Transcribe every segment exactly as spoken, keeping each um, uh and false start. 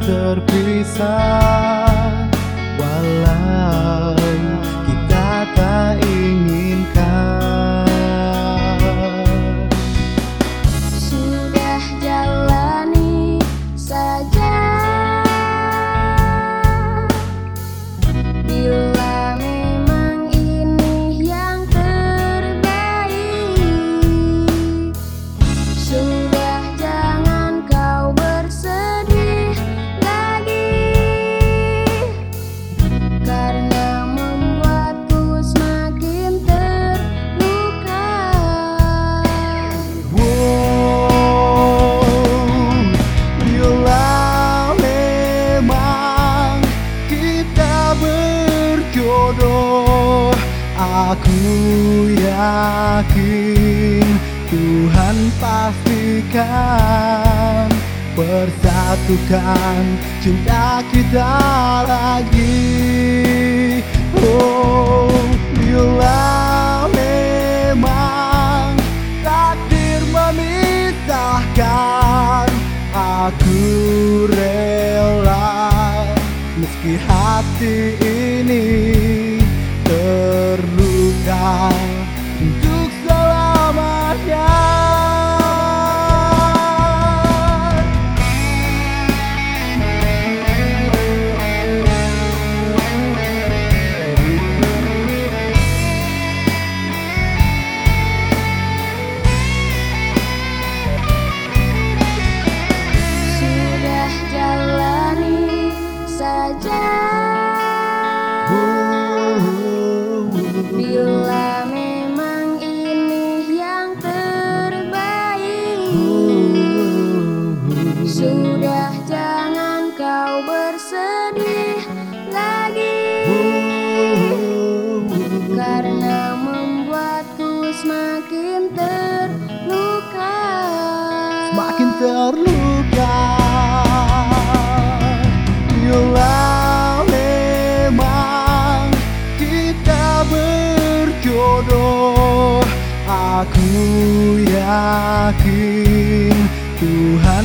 terpisah, walau kita tak inginkan. Sudah jalani saja, bila memang ini yang terbaik. Sudah jangan kau bersedih lagi, karena membuatku semakin terluka. Wow, bila memang kita berjodoh, aku yakin Tuhan pastikan persatukan cinta kita lagi. Oh, bila memang takdir memisahkan, aku rela meski hati ini terluka untuk selamanya. Sudah jalani saja, bila memang ini yang terbaik. Sudah jangan kau bersedih lagi, karena membuatku semakin terluka. Semakin terluka. Bila memang kita berjodoh, aku yakin Tuhan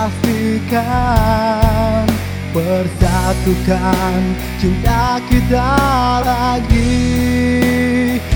pastikan persatukan cinta kita lagi.